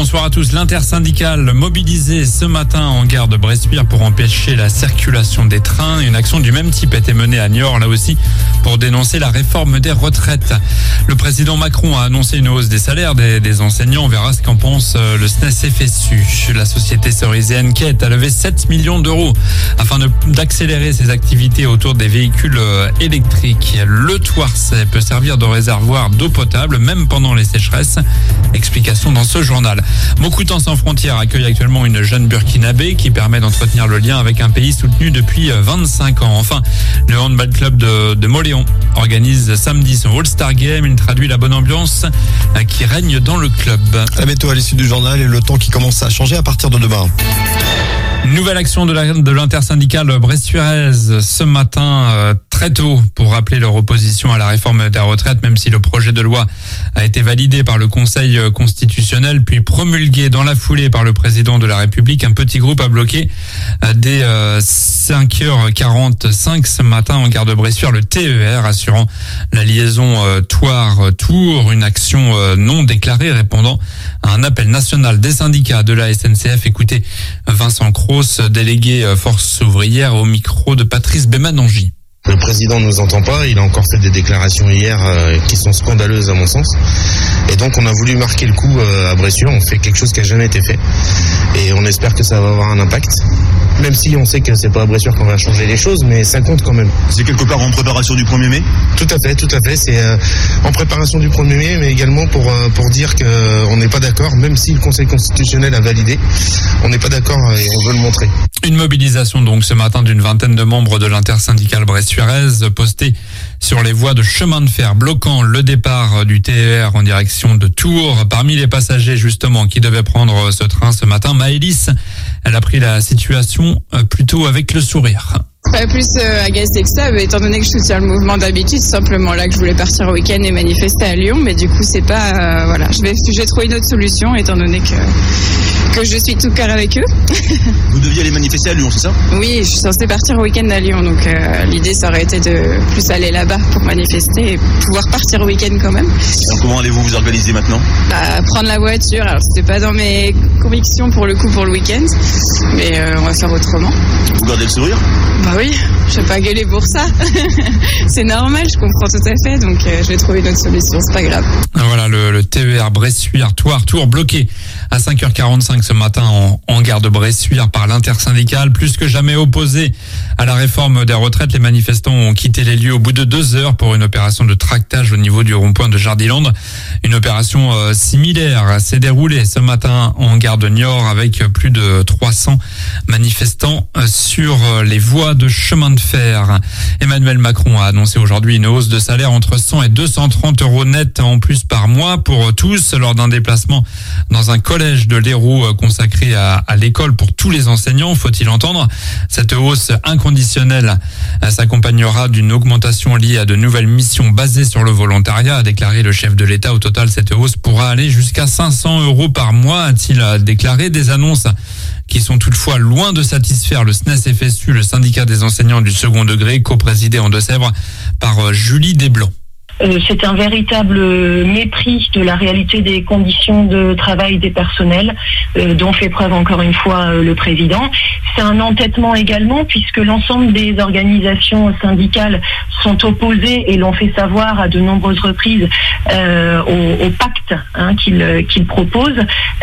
bonsoir à tous. L'intersyndicale mobilisée ce matin en gare de Bressuire pour empêcher la circulation des trains. Une action du même type a été menée à Niort, là aussi, pour dénoncer la réforme des retraites. Le président Macron a annoncé une hausse des salaires des enseignants. On verra ce qu'en pense le SNES-FSU. La société cerisienne Quête a levé 7 millions d'euros afin d'accélérer ses activités autour des véhicules électriques. Le Thouarcet peut servir de réservoir d'eau potable, même pendant les sécheresses. Explication dans ce journal. Moukoutan sans frontières accueille actuellement une jeune burkinabé qui permet d'entretenir le lien avec un pays soutenu depuis 25 ans. Enfin, le handball club de Moléon organise samedi son All-Star Game. Il traduit la bonne ambiance qui règne dans le club. La météo à l'issue du journal et le temps qui commence à changer à partir de demain. Nouvelle action de l'intersyndicale bressuiraise ce matin très tôt pour rappeler leur opposition à la réforme des retraites, même si le projet de loi a été validé par le Conseil constitutionnel puis promulgué dans la foulée par le président de la République. Un petit groupe a bloqué dès 5h45 ce matin en gare de Bressuire le TER assurant la liaison Thouars-Tours, une action non déclarée répondant à un appel national des syndicats de la SNCF. Écoutez Vincent Cros, délégué Force ouvrière au micro de Patrice Bémanangi. Le président ne nous entend pas, il a encore fait des déclarations hier qui sont scandaleuses à mon sens. Et donc on a voulu marquer le coup à Bressuire, on fait quelque chose qui n'a jamais été fait. Et on espère que ça va avoir un impact. Même si on sait que c'est pas à Bressuire qu'on va changer les choses, mais ça compte quand même. C'est quelque part en préparation du 1er mai ? Tout à fait. C'est en préparation du 1er mai, mais également pour dire qu'on n'est pas d'accord, même si le Conseil constitutionnel a validé, on n'est pas d'accord et on veut le montrer. Une mobilisation donc ce matin d'une vingtaine de membres de l'intersyndicale bressuiraise postés sur les voies de chemin de fer, bloquant le départ du TER en direction de Tours. Parmi les passagers justement qui devaient prendre ce train ce matin, Maëlys, elle a pris la situation plutôt avec le sourire. Pas plus agacée que ça, étant donné que je soutiens le mouvement d'habitude, c'est simplement là que je voulais partir au week-end et manifester à Lyon, mais du coup c'est pas voilà, je vais trouver une autre solution étant donné que je suis tout cœur avec eux. Vous deviez aller manifester à Lyon, c'est ça ? Oui, je suis censée partir au week-end à Lyon, donc l'idée ça aurait été de plus aller là-bas pour manifester et pouvoir partir au week-end quand même. Alors comment allez-vous vous organiser maintenant ? Prendre la voiture, alors c'était pas dans mes convictions pour le week-end, mais on va faire autrement. Vous gardez le sourire ? Bah oui, je vais pas gueuler pour ça. C'est normal, je comprends tout à fait, donc je vais trouver une autre solution, c'est pas grave. Voilà le TER Bressuire-Thouars bloqué à 5h45 ce matin en gare de Bressuire par l'intersyndicale. Plus que jamais opposé à la réforme des retraites, les manifestants ont quitté les lieux au bout de 2 heures pour une opération de tractage au niveau du rond-point de Jardiland. Une opération similaire s'est déroulée ce matin en gare de Niort avec plus de 300 manifestants sur les voies de chemin de fer. Emmanuel Macron a annoncé aujourd'hui une hausse de salaire entre 100 et 230 euros net en plus par mois pour tous lors d'un déplacement dans un collège de l'Hérault consacré à l'école pour tous les enseignants, faut-il entendre. Cette hausse inconditionnelle s'accompagnera d'une augmentation liée à de nouvelles missions basées sur le volontariat, a déclaré le chef de l'État. Au total, cette hausse pourra aller jusqu'à 500 euros par mois, a-t-il déclaré. Des annonces qui sont toutefois loin de satisfaire le SNES-FSU, le syndicat des enseignants du second degré, co-présidé en Deux-Sèvres par Julie Desblancs. C'est un véritable mépris de la réalité des conditions de travail des personnels dont fait preuve encore une fois le président. C'est un entêtement également puisque l'ensemble des organisations syndicales sont opposées et l'ont fait savoir à de nombreuses reprises au pacte qu'il propose.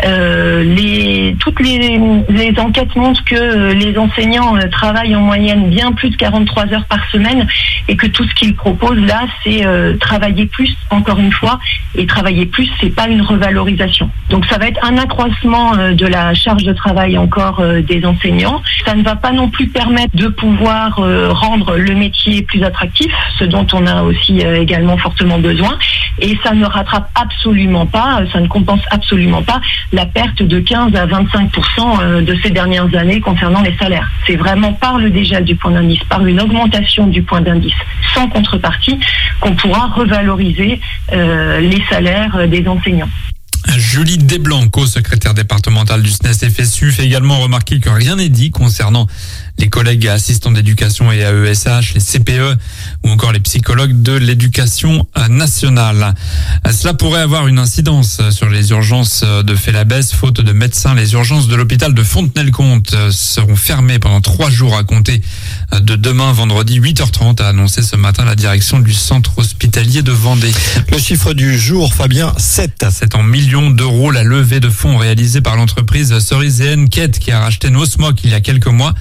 Toutes les enquêtes montrent que les enseignants travaillent en moyenne bien plus de 43 heures par semaine et que tout ce qu'ils proposent là, c'est travailler plus, encore une fois, et travailler plus, c'est pas une revalorisation. Donc ça va être un accroissement de la charge de travail encore des enseignants. Ça ne va pas non plus permettre de pouvoir rendre le métier plus attractif, ce dont on a aussi également fortement besoin. Et ça ne rattrape absolument pas, ça ne compense absolument pas la perte de 15 à 25% de ces dernières années concernant les salaires. C'est vraiment par le dégel du point d'indice, par une augmentation du point d'indice sans contrepartie qu'on pourra revaloriser les salaires des enseignants. Julie Desblanco, secrétaire départementale du SNES-FSU, fait également remarquer que rien n'est dit concernant les collègues assistants d'éducation et AESH, les CPE ou encore les psychologues de l'éducation nationale. Cela pourrait avoir une incidence sur les urgences de Félabès. Faute de médecins, les urgences de l'hôpital de Fontenay-le-Comte seront fermées pendant 3 jours à compter de demain, vendredi 8h30, a annoncé ce matin la direction du centre hospitalier de Vendée. Le chiffre du jour, Fabien, 7. C'est en millions d'euros la levée de fonds réalisée par l'entreprise Cerise & Quête qui a racheté Nosmoc il y a quelques mois.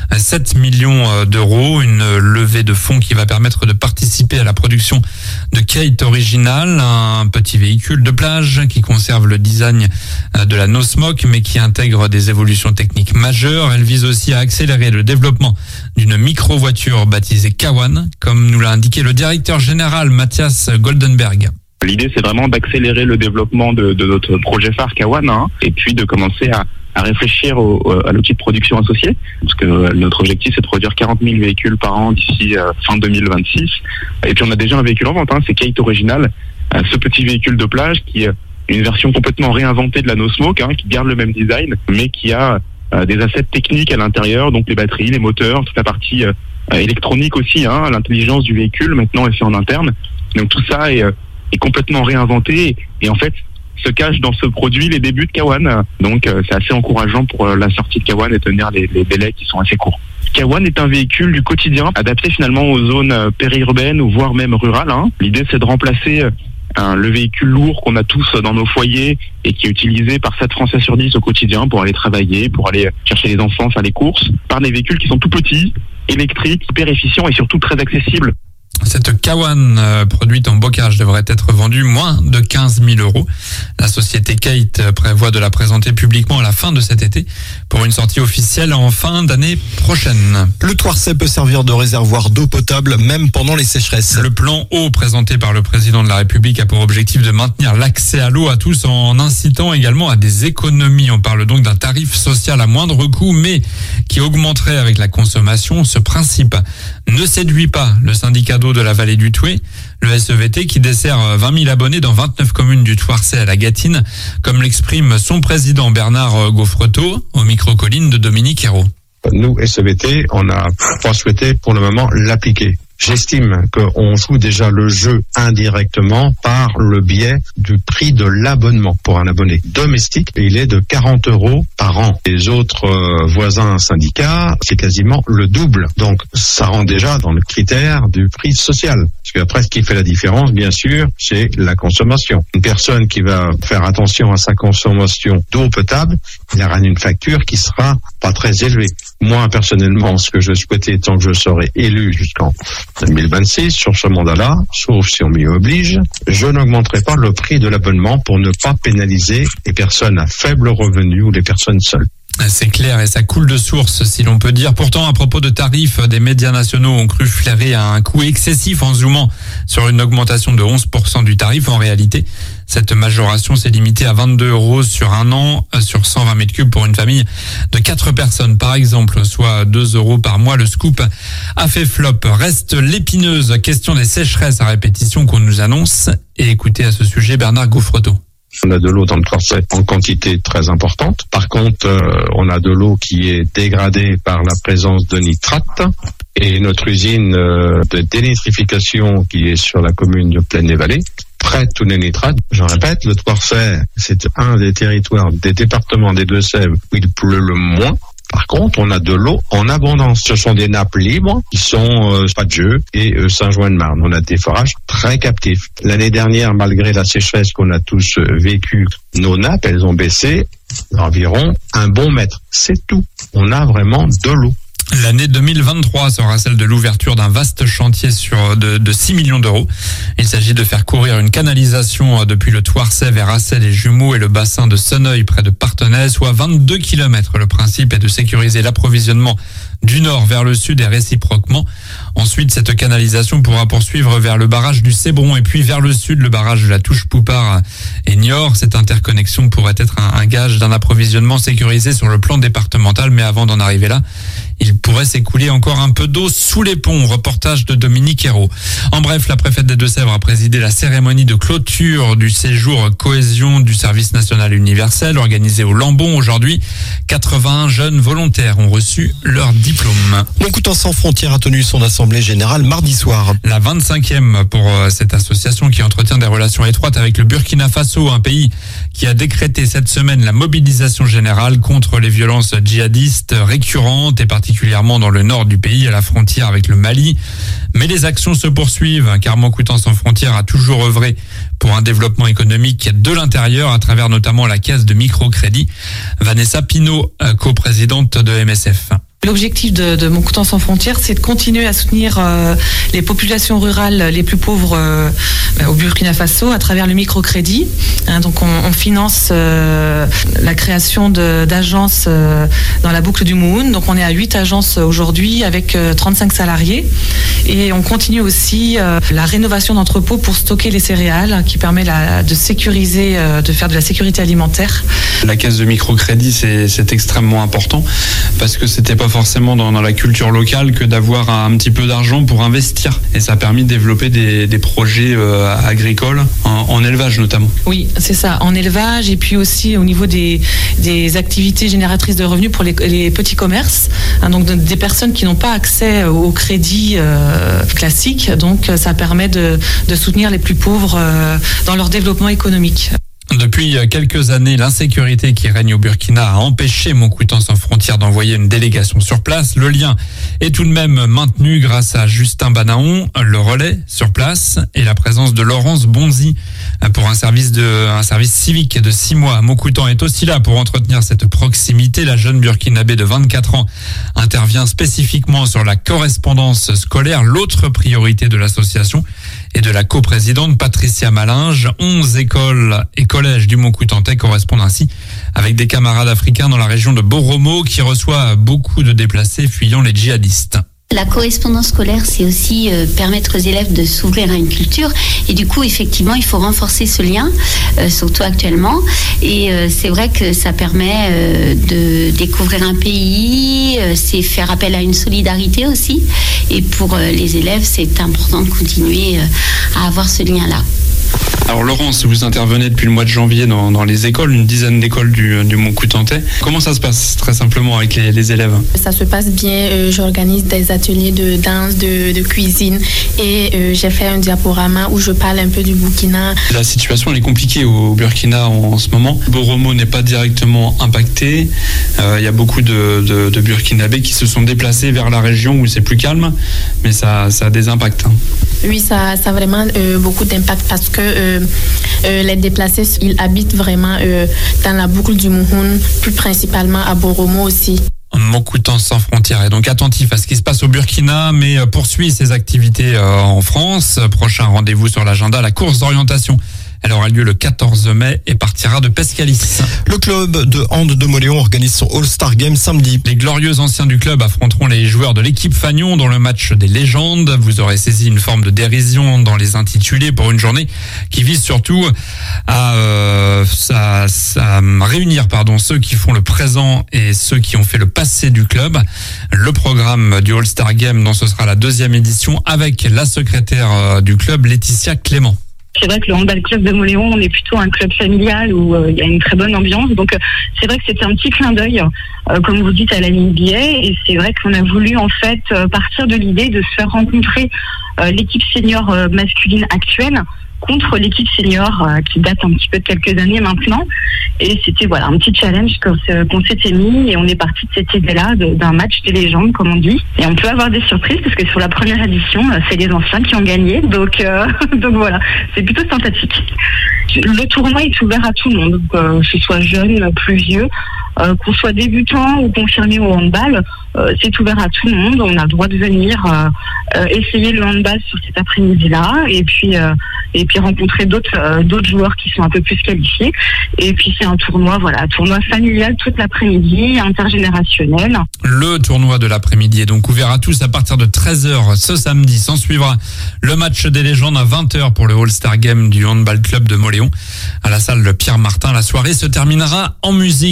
7 millions d'euros, une levée de fonds qui va permettre de participer à la production de Kate Original, un petit véhicule de plage qui conserve le design de la Nosmoc mais qui intègre des évolutions techniques majeures. Elle vise aussi à accélérer le développement d'une micro-voiture baptisée Kawan, comme nous l'a indiqué le directeur général Mathias Goldenberg. L'idée, c'est vraiment d'accélérer le développement de notre projet phare Kawan, et puis de commencer à réfléchir à l'outil de production associé, parce que notre objectif, c'est de produire 40 000 véhicules par an d'ici fin 2026. Et puis on a déjà un véhicule en vente, c'est Kate Original, ce petit véhicule de plage qui est une version complètement réinventée de la Nosmoc, qui garde le même design, mais qui a des assets techniques à l'intérieur, donc les batteries, les moteurs, toute la partie électronique aussi, l'intelligence du véhicule maintenant est fait en interne. Donc tout ça est complètement réinventé et en fait se cache dans ce produit les débuts de Kawan. Donc c'est assez encourageant pour la sortie de Kawan et tenir les délais qui sont assez courts. Kawan est un véhicule du quotidien adapté finalement aux zones périurbaines ou voire même rurales. L'idée, c'est de remplacer le véhicule lourd qu'on a tous dans nos foyers et qui est utilisé par 7 Français sur 10 au quotidien pour aller travailler, pour aller chercher les enfants, faire les courses, par des véhicules qui sont tout petits, électriques, hyper efficients et surtout très accessibles. Cette Kawan produite en bocage devrait être vendue moins de 15 000 euros. La société Kate prévoit de la présenter publiquement à la fin de cet été pour une sortie officielle en fin d'année prochaine. Le Thouarçais peut servir de réservoir d'eau potable même pendant les sécheresses. Le plan eau présenté par le président de la République a pour objectif de maintenir l'accès à l'eau à tous en incitant également à des économies. On parle donc d'un tarif social à moindre coût mais qui augmenterait avec la consommation. Ce principe ne séduit pas le syndicat d'eau de la vallée du Thouet, le SEVT qui dessert 20 000 abonnés dans 29 communes du Thouarçais à la Gâtine, comme l'exprime son président Bernard Gaufretot au micro-colline de Dominique Hérault. Nous, SEVT, on n'a pas souhaité pour le moment l'appliquer. J'estime qu'on joue déjà le jeu indirectement par le biais du prix de l'abonnement pour un abonné domestique. Il est de 40 € par an. Les autres voisins syndicats, c'est quasiment le double. Donc, ça rentre déjà dans le critère du prix social. Parce qu'après, ce qui fait la différence, bien sûr, c'est la consommation. Une personne qui va faire attention à sa consommation d'eau potable, il aura une facture qui sera pas très élevée. Moi, personnellement, ce que je souhaitais, tant que je serai élu jusqu'en 2026 sur ce mandat-là, sauf si on m'y oblige, je n'augmenterai pas le prix de l'abonnement pour ne pas pénaliser les personnes à faible revenu ou les personnes seules. C'est clair et ça coule de source si l'on peut dire. Pourtant, à propos de tarifs, des médias nationaux ont cru flairer un coût excessif en zoomant sur une augmentation de 11% du tarif. En réalité, cette majoration s'est limitée à 22 € sur un an sur 120 mètres cubes pour une famille de 4 personnes par exemple, soit 2 € par mois. Le scoop a fait flop. Reste l'épineuse question des sécheresses à répétition qu'on nous annonce. Et écoutez à ce sujet Bernard Gaufretot. On a de l'eau dans le Thouarçais en quantité très importante. Par contre, on a de l'eau qui est dégradée par la présence de nitrates. Et notre usine de dénitrification qui est sur la commune de Plaine-les-Vallées traite tous les nitrates. Je répète, le Thouarçais, c'est un des territoires, des départements des Deux-Sèvres où il pleut le moins. Par contre, on a de l'eau en abondance. Ce sont des nappes libres qui sont Padjeux et Saint-Jouin-de-Marne. On a des forages très captifs. L'année dernière, malgré la sécheresse qu'on a tous vécue, nos nappes, elles ont baissé d'environ 1 bon mètre. C'est tout. On a vraiment de l'eau. L'année 2023 sera celle de l'ouverture d'un vaste chantier de 6 millions d'euros. Il s'agit de faire courir une canalisation depuis le Thouarçais vers Assel et Jumeaux et le bassin de Sonneuil près de Parthenay, soit 22 km. Le principe est de sécuriser l'approvisionnement du nord vers le sud et réciproquement. Ensuite, cette canalisation pourra poursuivre vers le barrage du Cébron et puis vers le sud, le barrage de la Touche-Poupard et Niort. Cette interconnexion pourrait être un gage d'un approvisionnement sécurisé sur le plan départemental. Mais avant d'en arriver là, il pourrait s'écouler encore un peu d'eau sous les ponts. Reportage de Dominique Hérault. En bref, la préfète des Deux-Sèvres a présidé la cérémonie de clôture du séjour cohésion du service national universel organisé au Lambon aujourd'hui. 81 jeunes volontaires ont reçu leur diplôme. Mon Coutan sans frontières a tenu son assemblée générale mardi soir. La 25e pour cette association qui entretient des relations étroites avec le Burkina Faso, un pays qui a décrété cette semaine la mobilisation générale contre les violences djihadistes récurrentes et particulièrement dans le nord du pays à la frontière avec le Mali. Mais les actions se poursuivent car Mon Coutan sans frontières a toujours œuvré pour un développement économique de l'intérieur à travers notamment la caisse de microcrédit. Vanessa Pinault, coprésidente de MSF. L'objectif de Mon Coutan sans frontières, c'est de continuer à soutenir les populations rurales les plus pauvres au Burkina Faso à travers le microcrédit. Donc on finance la création d'agences dans la boucle du Mouhoun. Donc on est à 8 agences aujourd'hui avec 35 salariés. Et on continue aussi la rénovation d'entrepôts pour stocker les céréales qui permet de sécuriser, de faire de la sécurité alimentaire. La caisse de microcrédit, c'est extrêmement important parce que c'était pas forcément dans la culture locale que d'avoir un petit peu d'argent pour investir. Et ça a permis de développer des projets agricoles, en élevage notamment. Oui, c'est ça, en élevage et puis aussi au niveau des activités génératrices de revenus pour les petits commerces. Donc des personnes qui n'ont pas accès au crédit classique. Donc ça permet de soutenir les plus pauvres dans leur développement économique. Depuis quelques années, l'insécurité qui règne au Burkina a empêché Mon Coutan sans frontières d'envoyer une délégation sur place. Le lien est tout de même maintenu grâce à Justin Banaon, le relais sur place, et la présence de Laurence Bonzi pour un service civique de 6 mois. Mon Coutan est aussi là pour entretenir cette proximité. La jeune burkinabé de 24 ans intervient spécifiquement sur la correspondance scolaire, l'autre priorité de l'association et de la coprésidente Patricia Malinge. 11 écoles et collèges du Mont-Coutantais correspondent ainsi avec des camarades africains dans la région de Boromo qui reçoit beaucoup de déplacés fuyant les djihadistes. La correspondance scolaire, c'est aussi permettre aux élèves de s'ouvrir à une culture. Et du coup, effectivement, il faut renforcer ce lien, surtout actuellement. Et c'est vrai que ça permet de découvrir un pays, c'est faire appel à une solidarité aussi. Et pour les élèves, c'est important de continuer à avoir ce lien-là. Alors Laurence, vous intervenez depuis le mois de janvier dans les écoles, une dizaine d'écoles du Mont-Coutantais. Comment ça se passe très simplement avec les élèves ? Ça se passe bien, j'organise des ateliers de danse, de cuisine et j'ai fait un diaporama où je parle un peu du Burkina. La situation elle est compliquée au Burkina en ce moment. Boromo n'est pas directement impacté. Il y a beaucoup de Burkinabés qui se sont déplacés vers la région où c'est plus calme, mais ça a des impacts. Oui, ça a vraiment beaucoup d'impact parce que les déplacés, ils habitent vraiment dans la boucle du Mouhoun, plus principalement à Boromo aussi. Mon Coutan sans frontières est donc attentif à ce qui se passe au Burkina, mais poursuit ses activités en France. Prochain rendez-vous sur l'agenda, la course d'orientation. Elle aura lieu le 14 mai et partira de Pescalis. Le club de hand de Mauléon organise son All-Star Game samedi. Les glorieux anciens du club affronteront les joueurs de l'équipe Fagnon dans le match des légendes. Vous aurez saisi une forme de dérision dans les intitulés pour une journée qui vise surtout à réunir ceux qui font le présent et ceux qui ont fait le passé du club. Le programme du All-Star Game, dont ce sera la 2e édition, avec la secrétaire du club, Laetitia Clément. C'est vrai que le handball club de Mauléon, on est plutôt un club familial où il y a une très bonne ambiance. Donc c'est vrai que c'était un petit clin d'œil, comme vous dites, à la NBA. Et c'est vrai qu'on a voulu en fait partir de l'idée de se faire rencontrer l'équipe senior masculine actuelle contre l'équipe senior qui date un petit peu de quelques années maintenant. Et c'était un petit challenge qu'on s'était mis et on est parti de cette idée-là d'un match des légendes, comme on dit. Et on peut avoir des surprises parce que sur la première édition, c'est les anciens qui ont gagné. Donc voilà, c'est plutôt sympathique. Le tournoi est ouvert à tout le monde, que ce soit jeune, plus vieux. Qu'on soit débutant ou confirmé au handball, c'est ouvert à tout le monde. On a le droit de venir essayer le handball sur cet après-midi-là et puis rencontrer d'autres joueurs qui sont un peu plus qualifiés. Et puis c'est un tournoi familial toute l'après-midi, intergénérationnel. Le tournoi de l'après-midi est donc ouvert à tous à partir de 13h ce samedi. S'en suivra le match des légendes à 20h pour le All-Star Game du handball club de Mauléon à la salle Pierre Martin. La soirée se terminera en musique, toujours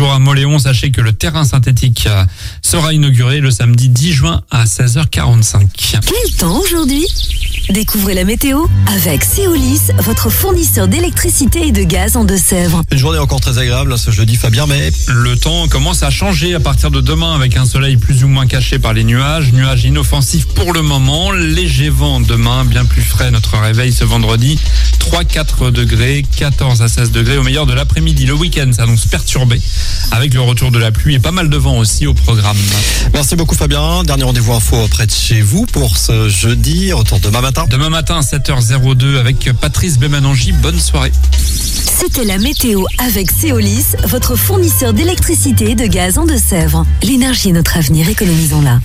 toujours à Mauléon. Sachez que le terrain synthétique sera inauguré le samedi 10 juin à 16h45. Quel temps aujourd'hui ? Découvrez la météo avec Céolis, votre fournisseur d'électricité et de gaz en Deux-Sèvres. Une journée encore très agréable ce jeudi, Fabien, mais le temps commence à changer à partir de demain avec un soleil plus ou moins caché par les nuages. Nuages inoffensifs pour le moment. Léger vent demain, bien plus frais notre réveil ce vendredi. 3-4 degrés, 14 à 16 degrés au meilleur de l'après-midi. Le week-end s'annonce perturbé avec le retour de la pluie et pas mal de vent aussi au programme. Merci beaucoup Fabien. Dernier rendez-vous info près de chez vous pour ce jeudi. Retour demain matin. Demain matin, 7h02 avec Patrice Bémanangi. Bonne soirée. C'était la météo avec Céolis, votre fournisseur d'électricité et de gaz en Deux-Sèvres. L'énergie est notre avenir, économisons-la.